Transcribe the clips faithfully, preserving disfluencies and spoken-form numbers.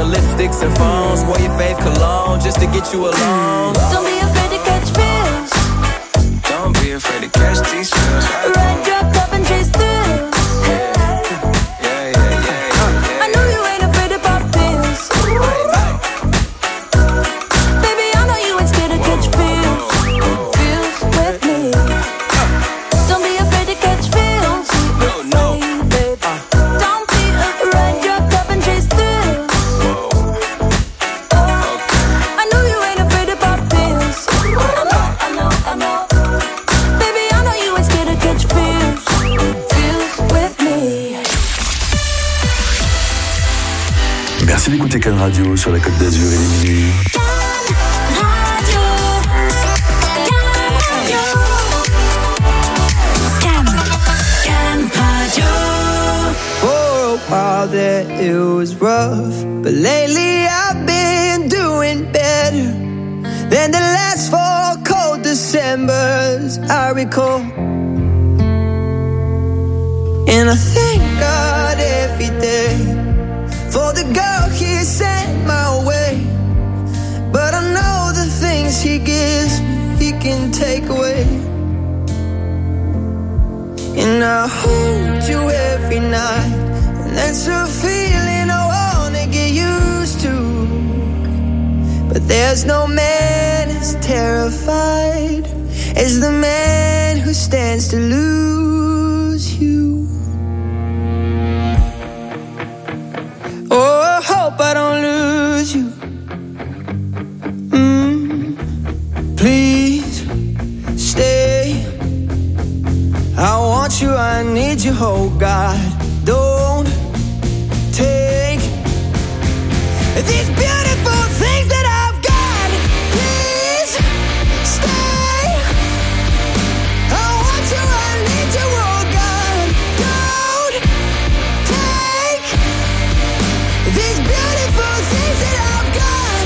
lipsticks and phones. Wore your fave cologne just to get you alone. Don't be afraid to catch feels. Don't be afraid to catch these feels. Ride, drop, top and chase through. Merci d'écouter Can Radio sur la Côte d'Azur et les minuit. For a while there it was rough, but lately I've been doing better than the last four cold Decembers I recall. And I thank God every day for the girl he sent my way. But I know the things he gives me, he can take away. And I hold you every night, and that's a feeling I wanna get used to. But there's no man as terrified as the man who stands to lose you. Oh, I hope I don't lose you. Mm, please stay. I want you, I need you, oh God. Don't take these beautiful things that I've got. Please stay. I want you, I need you, oh God. Don't take these beautiful things that I've got.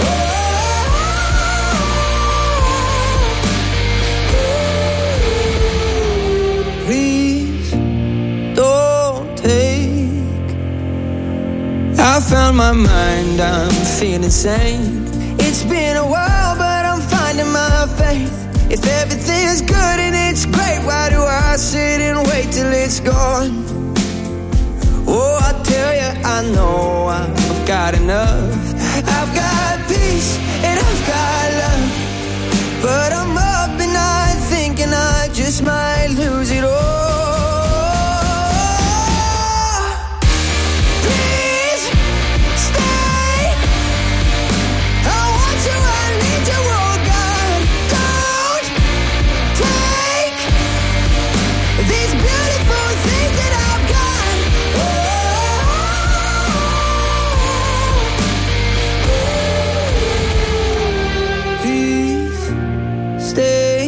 Oh, please don't take. I found my mind, I'm feeling sane. It's been a while, but I'm finding my faith. If everything's good and it's great, why do I sit and wait till it's gone? Oh, I tell you, I know I've got enough. I've got peace and I've got love, but I'm up at night thinking I just might lose it all. Please stay. I want you, I need you, oh God. Don't take these beautiful things that I've got. Please stay.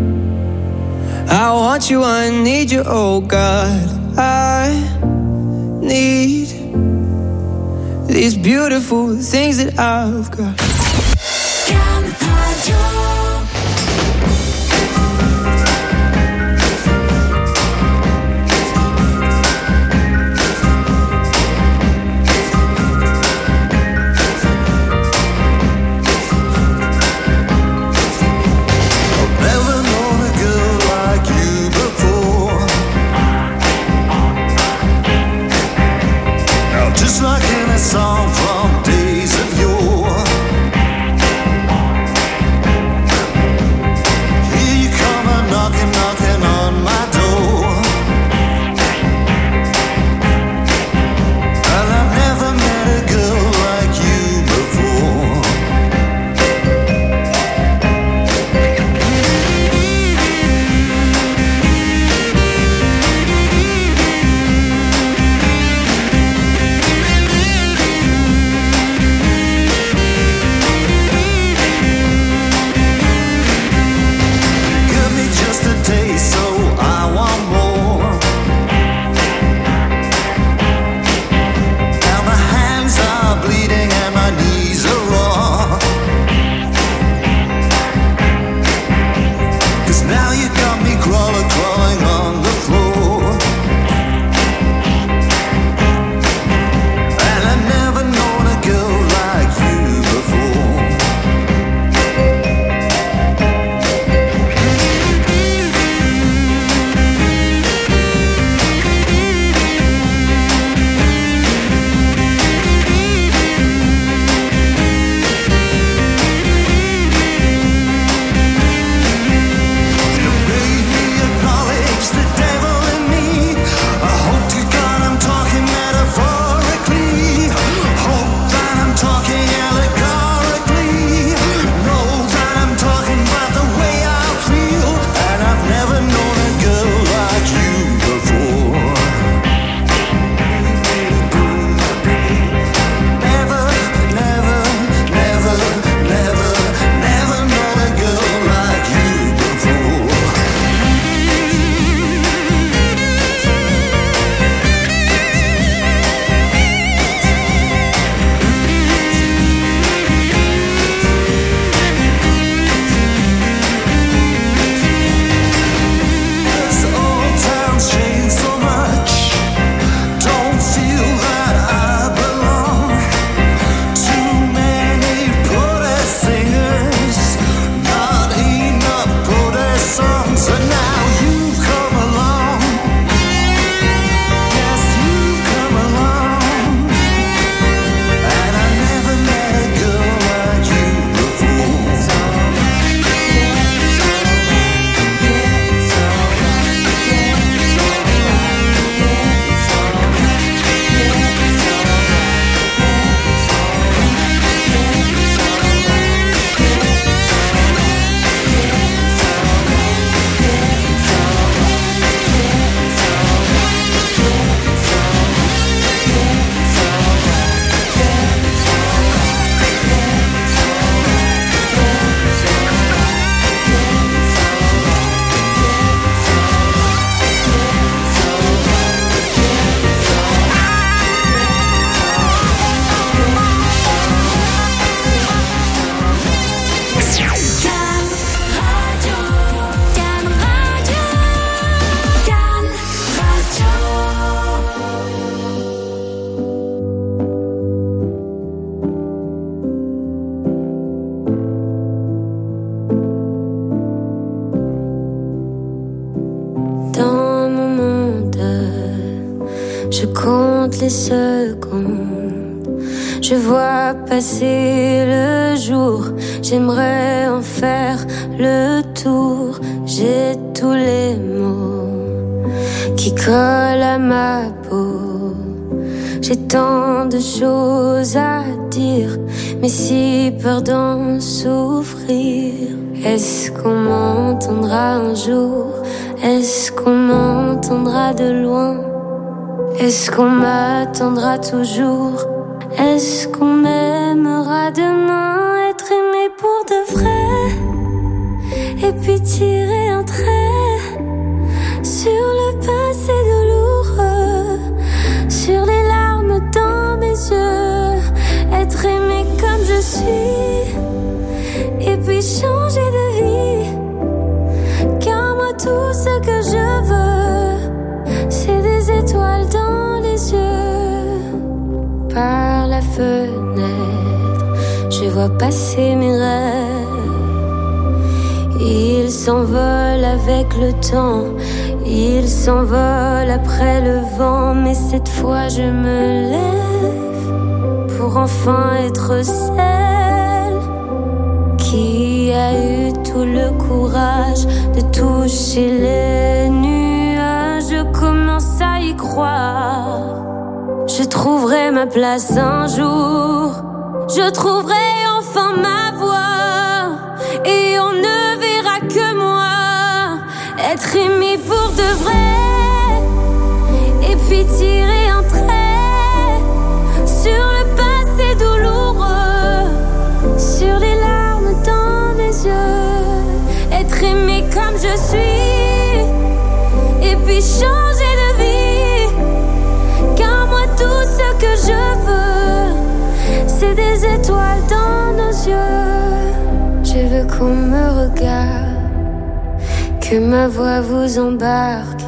I want you, I need you, oh God. I need these beautiful things that I've got. Just like in a song from days of yore, des secondes. Je vois passer le jour, j'aimerais en faire le tour. J'ai tous les mots qui collent à ma peau. J'ai tant de choses à dire, mais si peur d'en souffrir. Est-ce qu'on m'entendra un jour? Est-ce qu'on m'entendra de loin? Est-ce qu'on m'attendra toujours? Est-ce qu'on m'aimera demain? Être aimé pour de vrai, et puis tirer un trait sur le passé douloureux, sur les larmes dans mes yeux. Être aimé comme je suis, et puis changer de vie. Car moi tout ce que je veux, c'est des étoiles dans les yeux. Par la fenêtre, je vois passer mes rêves. Ils s'envolent avec le temps, ils s'envolent après le vent. Mais cette fois je me lève pour enfin être celle qui a eu tout le courage de toucher les nuages. Je commence à y croire. Je trouverai ma place un jour. Je trouverai enfin ma voie. Et on ne verra que moi. Être aimé pour de vrai. Et puis tirer un trait sur le passé douloureux, sur les larmes dans mes yeux. Être aimé comme je suis, et puis changer de vie. Car moi tout ce que je veux, c'est des étoiles dans nos yeux. Je veux qu'on me regarde, que ma voix vous embarque.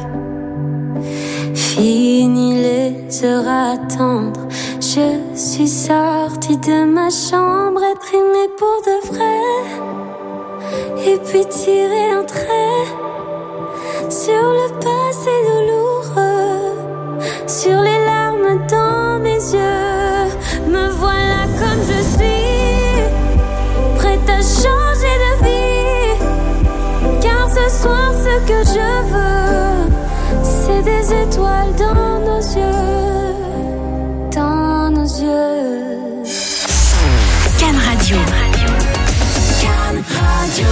Fini les heures à attendre, je suis sortie de ma chambre. Être aimée pour de vrai, et puis tirer un trait sur le passé douloureux, sur les larmes dans mes yeux. Me voilà comme je suis, prête à changer de vie. Car ce soir ce que je veux, c'est des étoiles dans nos yeux, dans nos yeux. Can Radio. Can Radio.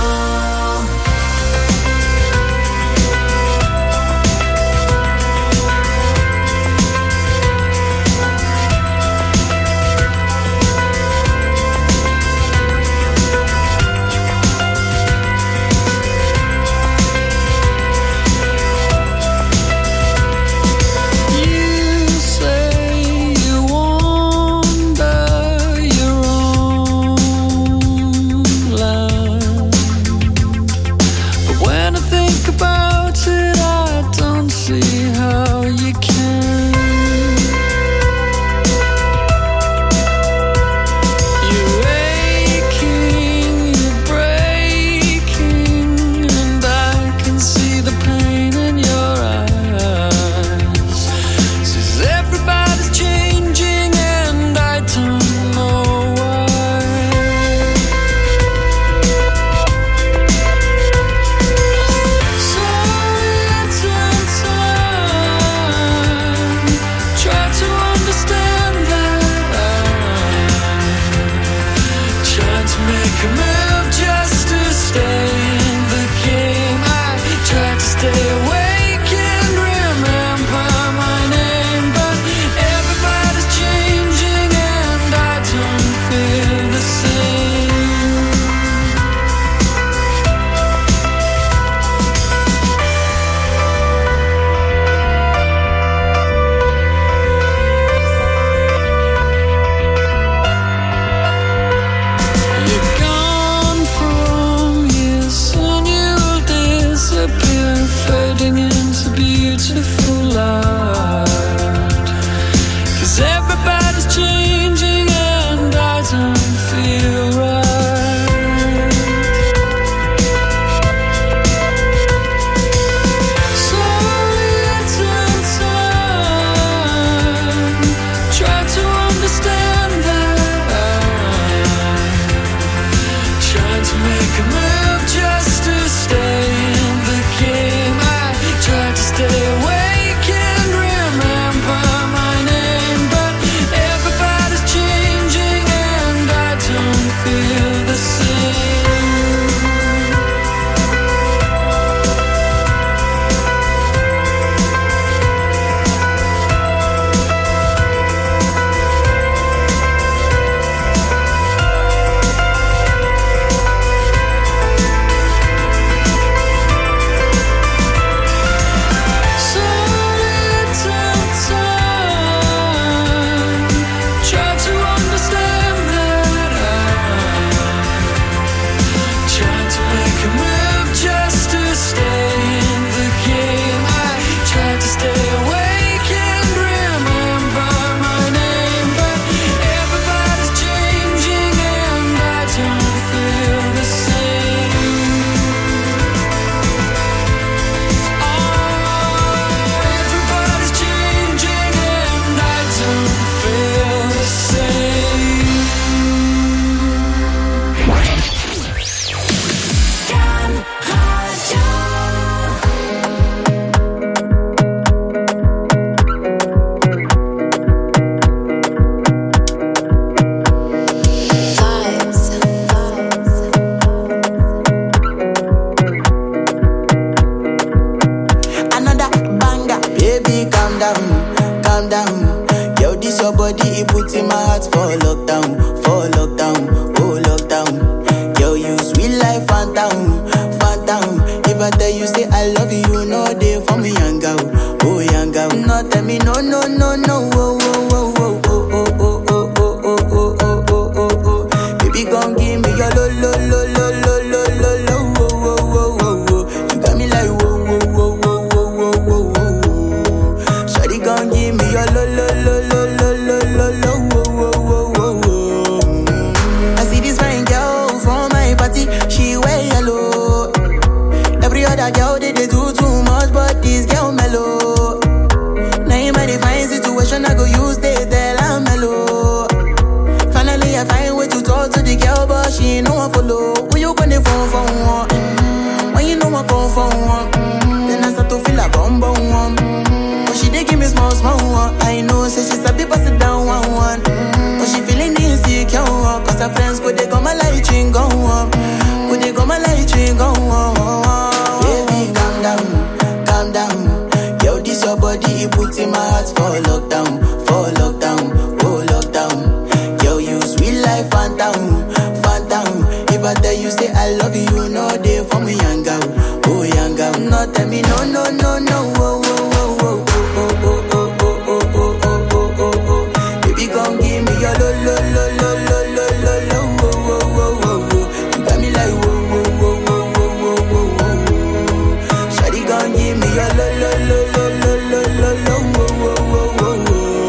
lockdown, for lockdown, oh lockdown. Girl, you sweet life, phantom, phantom. If I tell you say I love you, you know they for me, young girl, oh young girl. No tell me no, no, no, no, oh, oh, oh, oh, oh, oh, oh, oh, oh, oh, oh, oh, oh, oh. Baby, gon' give me your lo, lo, lo, lo, lo, lo, lo, lo, oh, oh, oh, oh, oh. You got me like whoa, whoa, whoa, whoa, whoa, whoa, whoa, whoa. Shawty gon' give me your lo, lo, lo, lo, lo, lo, lo, lo, oh, oh, oh, oh, oh. I see this fine girl from my party, she wear yellow. Every other girl they, they do too much, but this girl mellow. Now in my divine situation, I go use they tell I'm mellow. Finally I find way to talk to the girl, but she ain't no one follow. Who you gonna phone for one? Mm-hmm. When you know I come for one, mm-hmm. Then I start to feel a bum bum one. Mm-hmm. But she dey give me small small one. I know say she's a bit pass it down one one. Mm-hmm. But she feeling insecure, cause her friends go they go my light ring go on. Go they go my light ring go on. Baby, calm down, calm down. Yo, this your body, it puts in my heart for lockdown, for lockdown, oh lockdown. Yo, you sweet life, phantom, phantom. If I tell you say I love you, you know they for me, young girl, oh young girl. No tell me no, no, no, no, oh, oh, oh, oh, oh, oh, oh, oh, oh, oh, oh, oh, oh, oh. Baby, gon' give me your lo, lo, lo, lo, lo, lo, lo, lo, oh, oh, oh, oh, oh. You got me like whoa, whoa, whoa, whoa, whoa, whoa, whoa, whoa. Shawty gon' give me your lo, lo, lo, lo, lo, lo, lo, lo, oh, oh, oh, oh,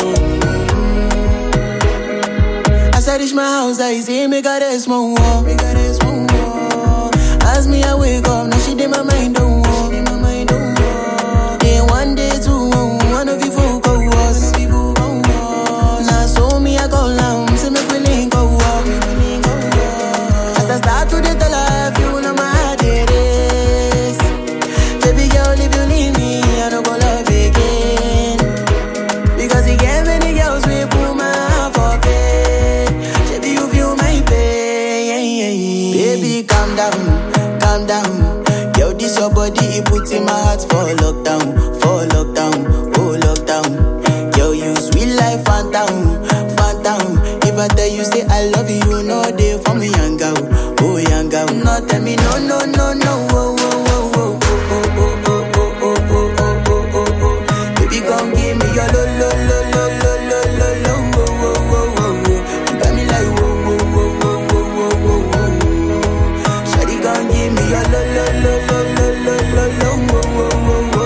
oh. As I reach my house, I see me got a small wall, me got a small wall. As me I wake up, now she did my mind don't walk, my mind don't walk. Then one day two, one of you folk go was. Now so me I go down, see me willing go walk. As I start to the tell her, you know my heart it is. Baby girl, if you leave me, I don't go love again. Because you get many girls we put my heart for bed. Baby, you feel my pain. Baby, calm down, calm down. Yo, this your body, it puts in my heart for lockdown, for lockdown, oh lockdown. Yo, you sweet life, phantom, phantom. If I tell you say I love you, you know they for me, young girl, oh young girl. No tell me no, no, no, no, oh, oh, oh, oh, oh, oh, oh, oh, oh, oh, oh, oh, oh, oh. Baby, gon' give me your lo, lo, lo, lo, lo, lo, lo, lo, oh, oh, oh, oh, oh. You got me like whoa, whoa, whoa, whoa, whoa, whoa, whoa, whoa. Shawty gon' give me your lo, lo, lo, lo, lo, lo, lo, lo, oh, oh, oh, oh, oh.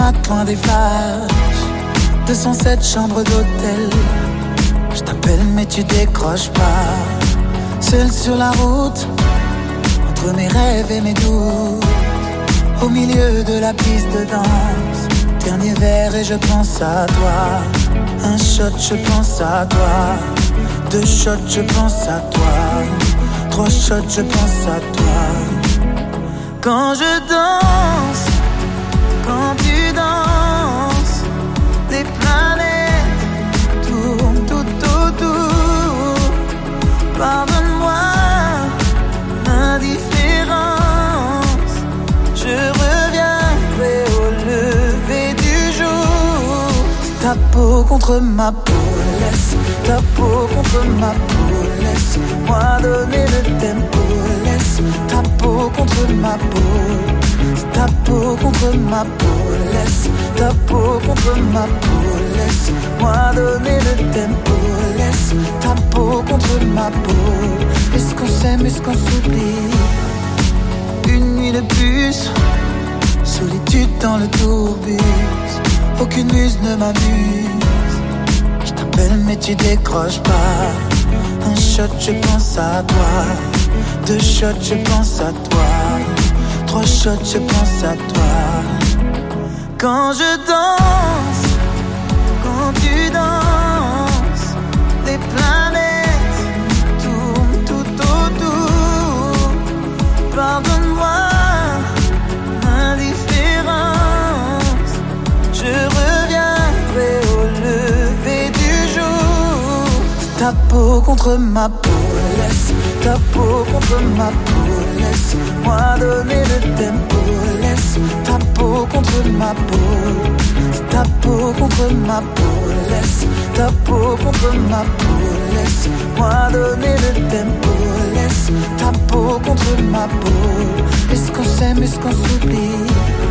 mat loin des flashs, deux cent sept chambres d'hôtel. Je t'appelle mais tu décroches pas. Seul sur la route, entre mes rêves et mes doutes, au milieu de la piste de danse. Dernier verre et je pense à toi. Un shot, je pense à toi. Deux shots, je pense à toi. Trois shots, je pense à toi. Quand je danse, quand tu danses, les planètes tournent tout autour. Pardonne-moi l'indifférence, je reviendrai au lever du jour. Ta peau contre ma peau, laisse ta peau contre ma peau, laisse-moi donner le tempo, laisse ta peau contre ma peau, ta peau contre ma peau, laisse ta peau contre ma peau, laisse-moi donner le tempo, laisse ta peau contre ma peau. Est-ce qu'on s'aime, est-ce qu'on s'oublie? Une nuit de plus, solitude dans le tourbus, aucune muse ne m'amuse. Je t'appelle mais tu décroches pas. Un shot, je pense à toi. Deux shots, je pense à toi. Trois shots, je pense à toi. Quand je danse, quand tu danses, les planètes tournent tout autour. Pardonne-moi l'indifférence, je reviendrai au lever du jour. Ta peau contre ma peau, laisse ta peau contre ma peau, laisse-moi donner le tempo, laisse ta peau contre ma peau, ta peau contre ma peau, laisse ta peau contre ma peau, laisse-moi donner le tempo, laisse ta peau contre ma peau. Est-ce qu'on s'aime, est-ce qu'on s'oublie?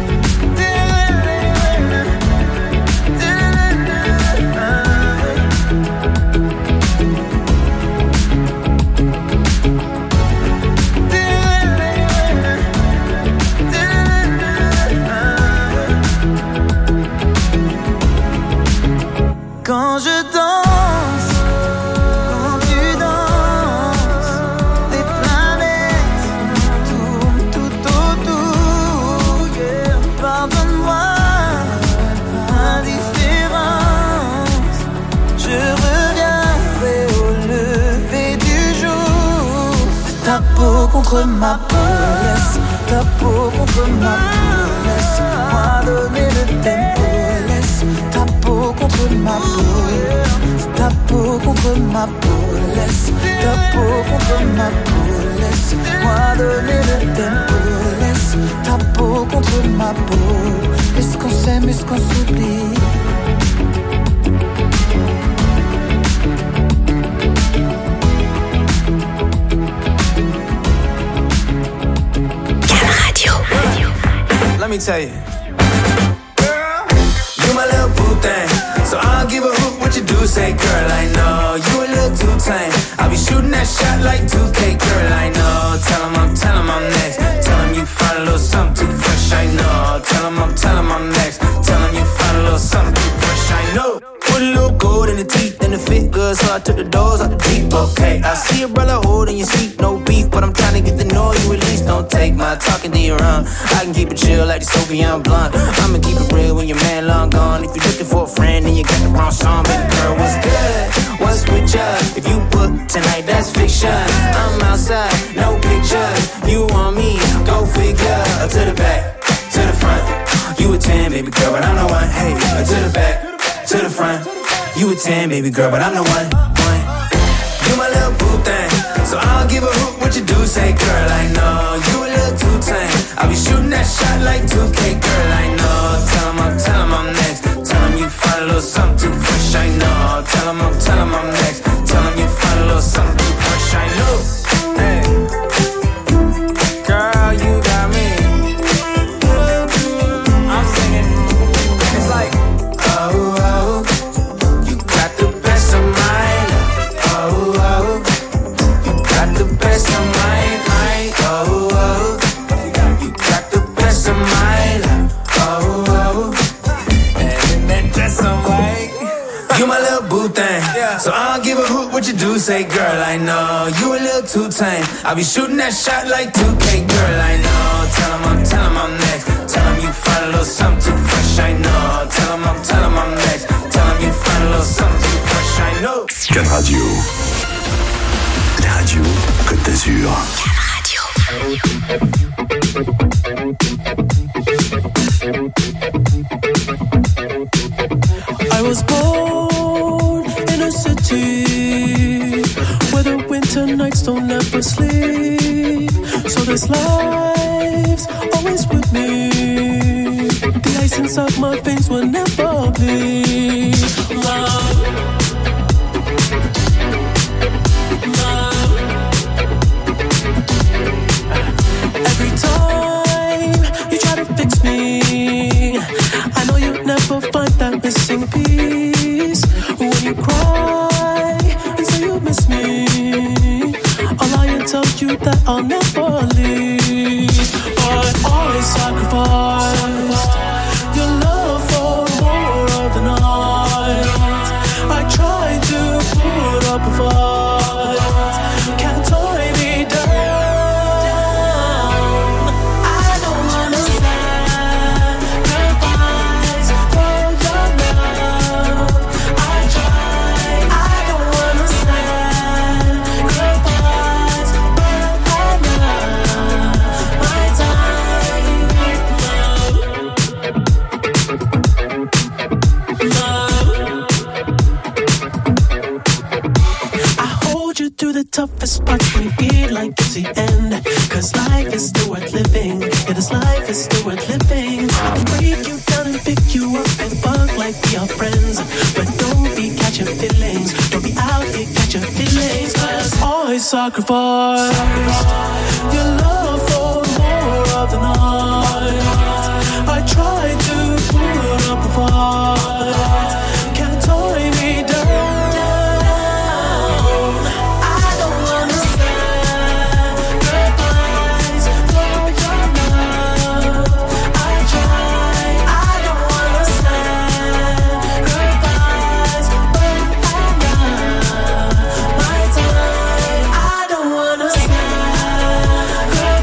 Quand je danse, quand tu danses, les planètes tournent tout autour. Yeah. Pardonne-moi l'indifférence, je reviendrai au lever du jour. Ta peau contre ma peau, laisse ta peau contre ma peau, laisse-moi donner le tempo, laisse ta peau contre ma peau, ta peau contre ma peau, laisse ta peau contre ma peau, laisse-moi donner le tempo, laisse ta peau contre ma peau. Est-ce qu'on s'aime, est-ce qu'on s'oublie? Can Radio. Let me tell you, girl, you my little boo thing, so I'll give a hoot what you do. Say, girl, I know you a little too tame. I'll be shooting that shot like two K, girl, I know. Tell him I'm, tell him I'm next. Tell him you find a little something too fresh, I know. Tell him I'm, tell him I'm next. Tell him you find a little something too fresh, I know. Put a little gold in the teeth and it fit good, so I took the doors out the deep. Okay, I see a brother holding your seat, no beef, but I'm trying to get to know you at least. Don't take my talking to your own. I can keep it chill like the Soviet blunt. I'ma keep it real when your man long gone. If you're looking for a friend, then you got the wrong song. Baby girl, what's good? What's with ya? If you book tonight, that's fiction. I'm outside, no pictures. You want me? Go figure. To the back, to the front. You a ten, baby girl, but I'm the one. Hey, to the back, to the front. You a ten, baby girl, but I'm the one. one. You my little boo thing, so I'll give a hoot what you do. Say, girl, I know you a little too tame. I'll be shooting that shot like two K, girl, I know. Tell him I'm, tell him I'm next. Tell him you find a little something too fresh, I know. Tell him I'm, tell him I'm next. Tell him you find a little something too fresh, I know. Hey, girl, you got me. I'm singing, it's like, oh, oh, you got the best of mine. Oh, oh, you got the best of mine. Oh, oh, you got the best of mine. Oh, oh, say, girl, I know you a little too tame. I'll be shooting that shot like two K, girl, I know. Tell him I'm, tell him I'm next. Tell him you find a little something too fresh, I know. Tell him I'm, tell him I'm next. Tell him you find a little something too fresh, I know. Can Radio. La radio Côte d'Azur. I was born in a city where the winter nights don't ever sleep. So this life's always with me. The ice inside my veins will never bleed. Love, love. Every time you try to fix me, I know you'll never find that missing piece. When you cry and say you miss me, I'll lie and tell you that I'll never leave. But I sacrificed your love for more of the night. I tried to put up a fight, can't tie me down. I don't wanna sacrifice for your love. I tried, I don't wanna sacrifice, but I love my time. Love, love. I hold you through the toughest parts when you feel like it's the end. Cause life is still worth living. Yeah, this life is still worth living. I can break you down and pick you up and fuck like we are friends. But don't be catching feelings. Don't be out here catching feelings. Cause I sacrifice your love for more of the night. I tried to put up a fight, can't tie me down. I don't wanna sacrifice for your love. I tried, I don't wanna sacrifice, but I love my time. I don't wanna sacrifice.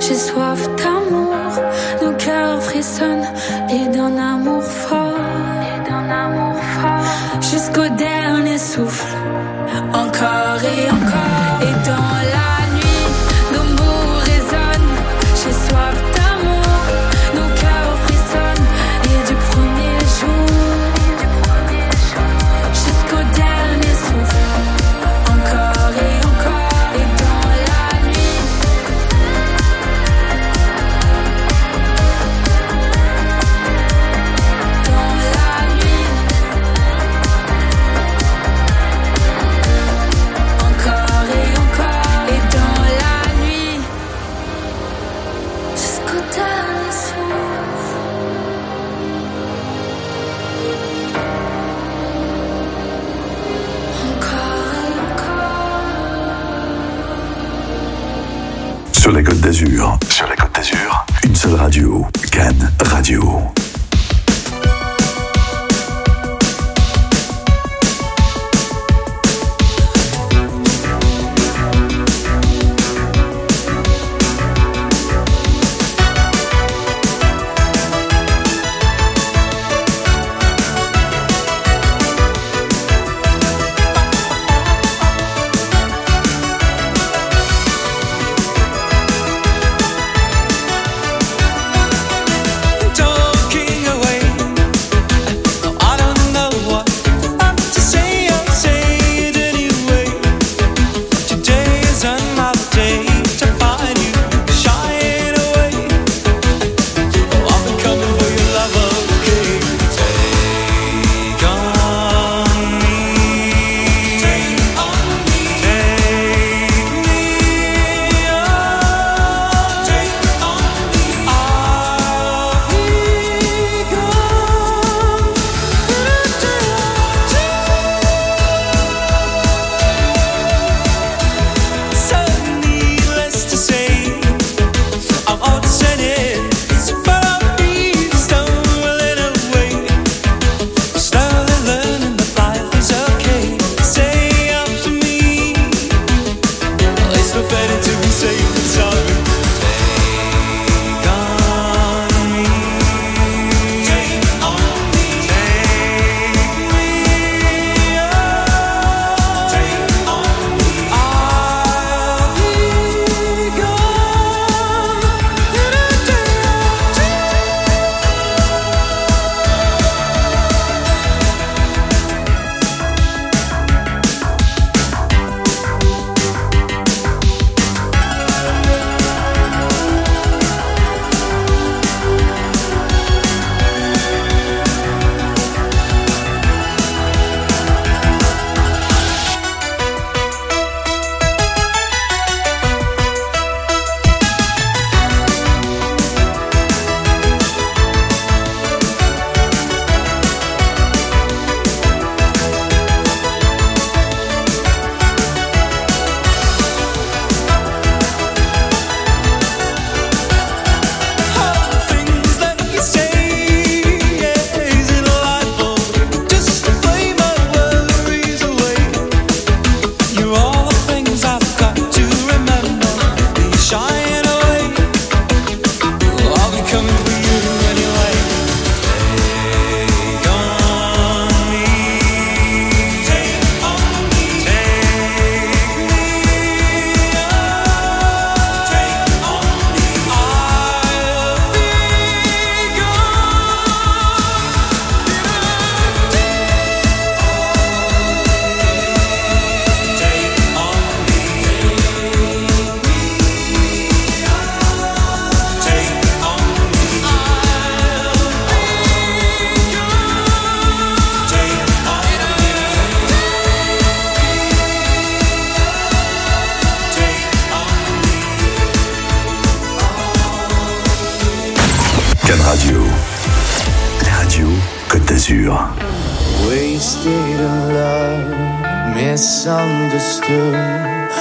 J'ai soif d'amour, nos cœurs frissonnent et d'un amour fort, et d'un amour fort, jusqu'au dernier souffle, encore et encore, et dans la nuit, nos mots résonnent. J'ai soif d'amour, nos cœurs frissonnent et du premier jour, jusqu'au dernier souffle, encore et encore, et dans la nuit. Sur la Côte d'Azur, sur la Côte d'Azur, une seule radio, Cannes Radio. d'Azur. Wasted in love, misunderstood.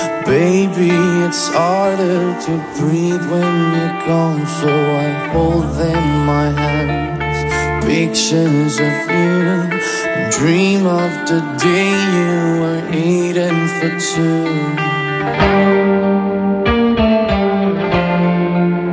Baby, it's harder to breathe when you're gone, so I hold in my hands pictures of you and dream of the day you were eating for two.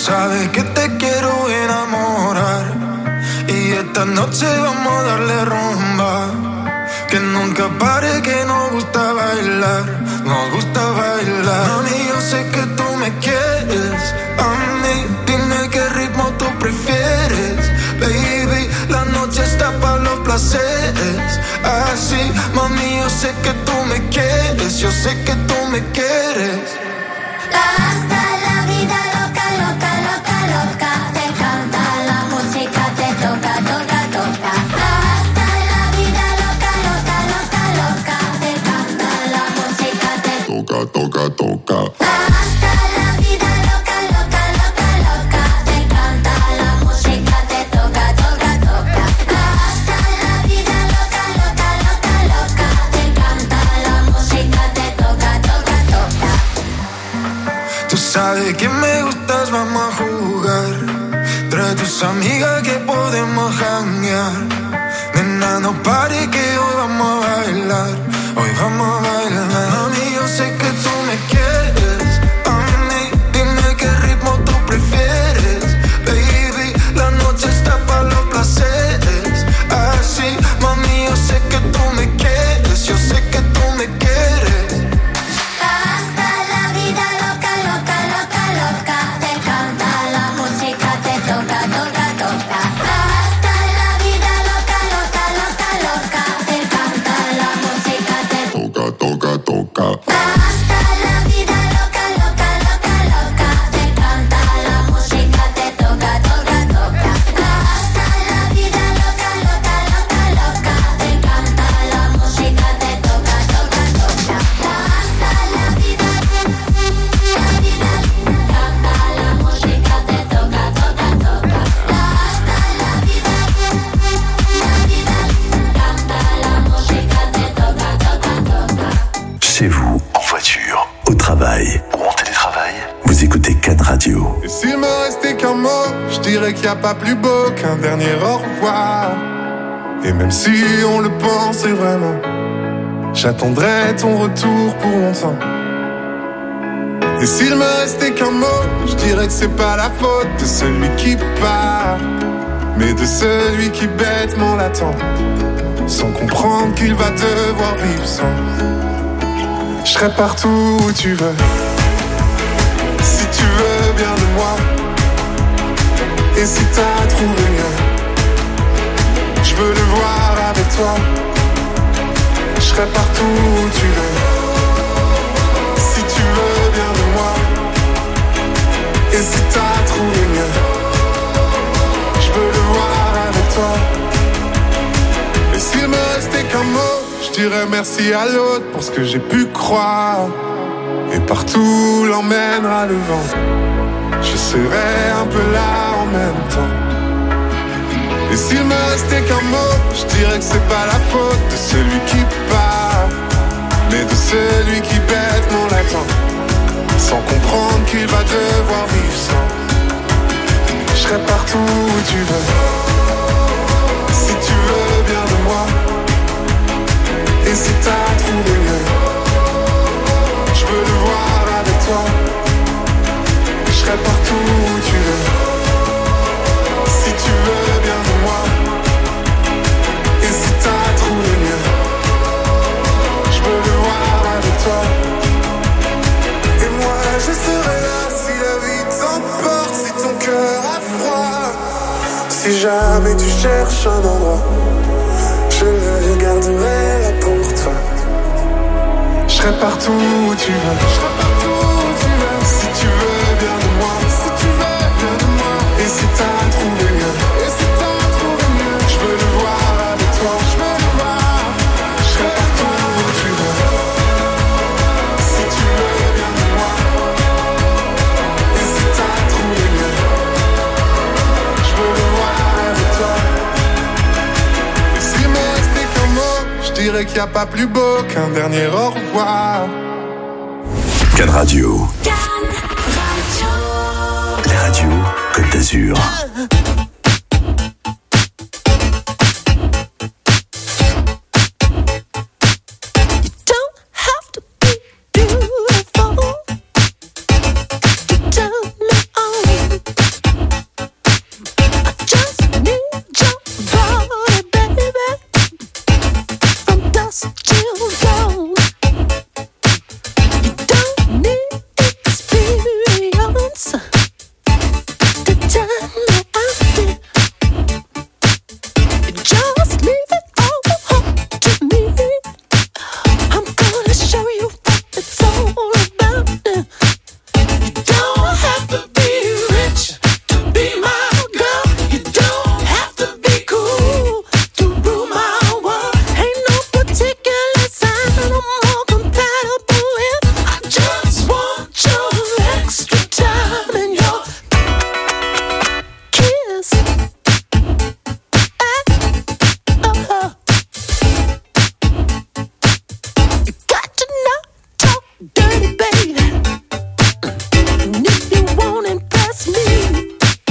sabes que te quiero enamorar y esta noche vamos a darle rumba. Que nunca pare, que nos gusta bailar, nos gusta bailar. Mami, yo sé que tú me quieres, a mí, dime qué ritmo tú prefieres. Baby, la noche está para los placeres. Así, mami, yo sé que tú me quieres, yo sé que tú me quieres. Hasta la vida loca, loca, loca, loca. Te canta la música, te toca, toca, toca. Hasta la vida loca, loca, loca, loca. Te canta la música, te toca, toca, toca. Hasta la vida loca, loca, loca, loca. Te canta la música, te toca, toca, toca. Hasta la vida loca, loca, loca, loca. Te canta la música, te toca, toca, toca. Tú sabes que me gustas, vamos a jugar. Trae tus amigas que podemos janguear. Nena, no pare que hoy vamos a bailar. Hoy vamos a bailar. Mami, yo sé que tú me quieres. A mí, dime qué ritmo tú prefieres. Baby, la noche está para los placeres. Así, mami, yo sé que tú me quieres. Yo sé que tú me quieres. Hasta la vida loca, loca, loca, loca. Te canta la música, te toca, toca, toca. Hasta la vida loca, loca, loca, loca. Te canta la música, te toca, toca, toca. Hasta la vida loca, loca, loca, loca. Te canta la música, te toca, toca, toca. Hasta la vida loca, loca, loca, loca. Te canta la música, te toca, toca, toca. Hasta la vida, la vida, canta la música, te toca, toca, toca. Hasta la vida, la vida, canta la música, te toca, toca, toca. Chez vous, en voiture, au travail ou en télétravail, vous écoutez Cannes Radio. Et s'il me restait qu'un mot, je dirais qu'il n'y a pas plus beau qu'un dernier au revoir. Et même si on le pensait vraiment, j'attendrai ton retour pour longtemps. Et s'il me restait qu'un mot, je dirais que c'est pas la faute de celui qui part, mais de celui qui bêtement l'attend, sans comprendre qu'il va devoir vivre sans. Je serai partout où tu veux, si tu veux bien de moi. Et si t'as trouvé mieux, je veux le voir avec toi. Je serai partout où tu veux, si tu veux bien de moi. Et si t'as trouvé mieux, je veux le voir avec toi. Et s'il me restait qu'un mot, je dirais merci à l'autre pour ce que j'ai pu croire. Et partout l'emmènera le vent, je serai un peu là en même temps. Et s'il me restait qu'un mot, je dirais que c'est pas la faute de celui qui part, mais de celui qui bêtement l'attend, sans comprendre qu'il va devoir vivre sans. Je serai partout où tu veux, si tu veux bien de moi. Et si t'as trouvé mieux, je veux le voir avec toi. Je serai partout où tu veux, si tu veux bien de moi. Et si t'as trouvé mieux, je veux le voir avec toi. Et moi je serai là si la vie t'emporte, si ton cœur a froid. Si jamais tu cherches un endroit, je le garderai là pour toi. Je serai partout où tu veux, je serai partout où tu veux. Si tu veux bien de moi, si tu veux bien de moi. Et si t'as trouvé mieux, et si t'as trouvé mieux, je veux le voir avec toi, je veux le voir. Je serai partout où tu veux, si tu veux bien de moi. Et si t'as trouvé mieux, je veux le voir avec toi. Et s'il me restait qu'un mot, je dirais qu'il n'y a pas plus beau qu'un dernier au revoir. Cannes Radio. Les radios Côte d'Azur. To turn me on. dirty, baby. And if you won't impress me,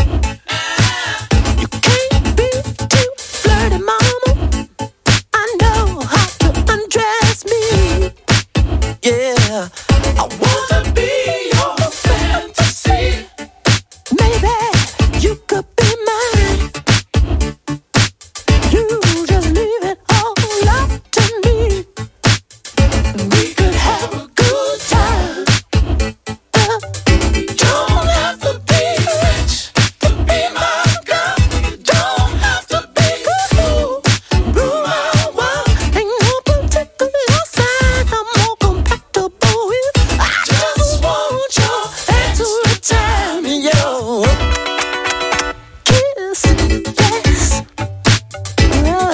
you can't be too flirty, mama. I know how to undress me. Yeah, I wanna be your fantasy. Maybe you could be mine. You just leave it all up to me. We could have a good time. Uh, you don't have to be rich to be my girl. You don't have to be cool. Rule my world. Ain't no particular sign I'm more compatible with. I just want your extra time and your kiss, yes. Oh,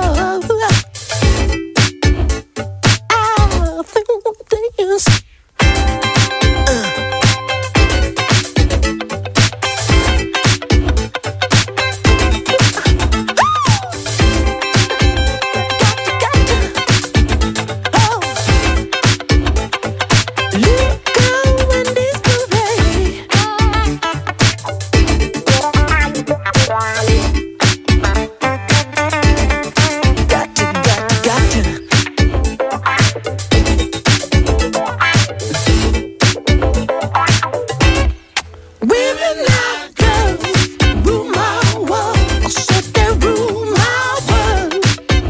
I think things. Women like girls rule my world. I said they rule my world.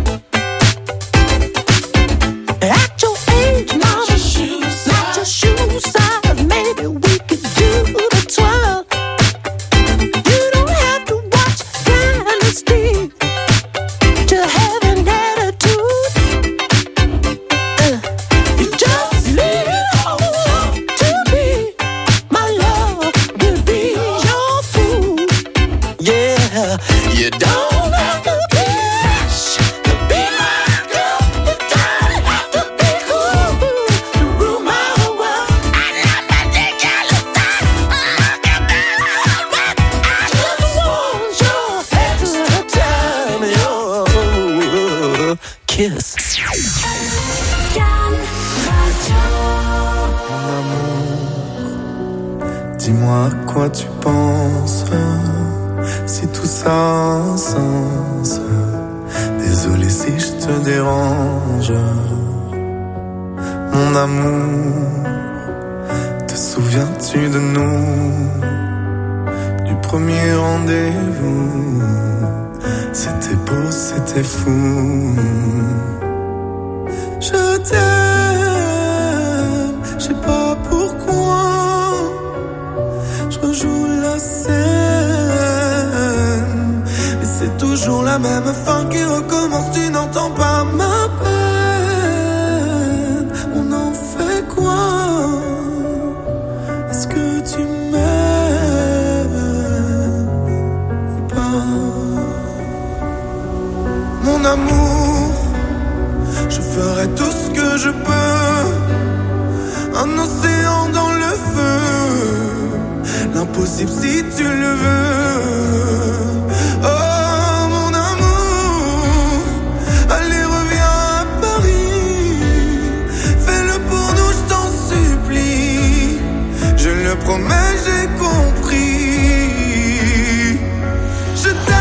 At your age, mama, not your shoe size. Maybe we could do the twirl. You don't have to watch Dynasty to have an attitude. Uh, you just leave it all up to me. My love will be your food. Yeah, you don't have to be rich to be my girl. You don't have to be cool to rule my world. I love my ridiculous side. Look at me, alright. I just want your extra time, your kiss. Mon amour, dis-moi à quoi tu penses. Si tout ça a un sens. Désolé si je te dérange. Mon amour, te souviens-tu de nous? Du premier rendez-vous. C'était beau, c'était fou. Je t'aime, je sais pas pourquoi. Je rejoue la scène, mais c'est toujours la même fin qui recommence. Tu n'entends pas ma peine. On en fait quoi? Est-ce que tu m'aimes ou pas? Mon amour, je ferai tout ce que je peux. Un océan dans le feu, l'impossible si tu le veux. Oh mon amour, allez reviens à Paris. Fais-le pour nous, je t'en supplie. Je le promets, j'ai compris. Je t'aime.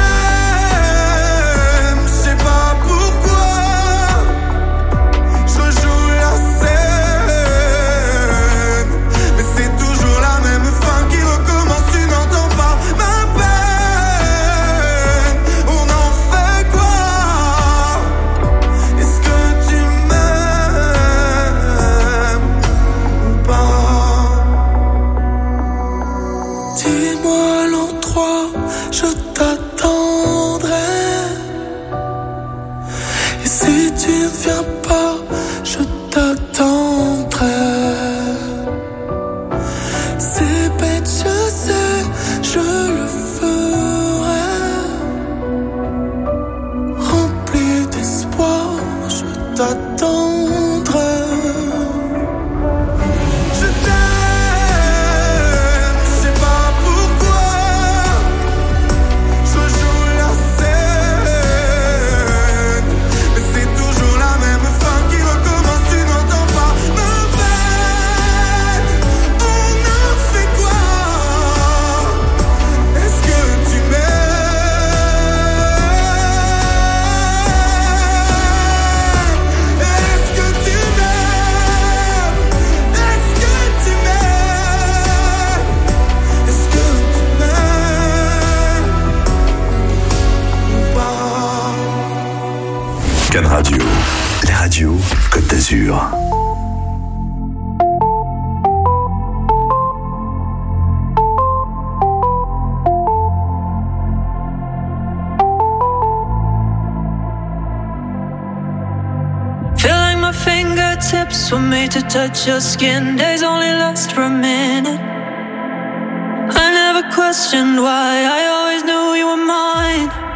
made to touch your skin. Days only last for a minute. I never questioned why, I always knew you were mine.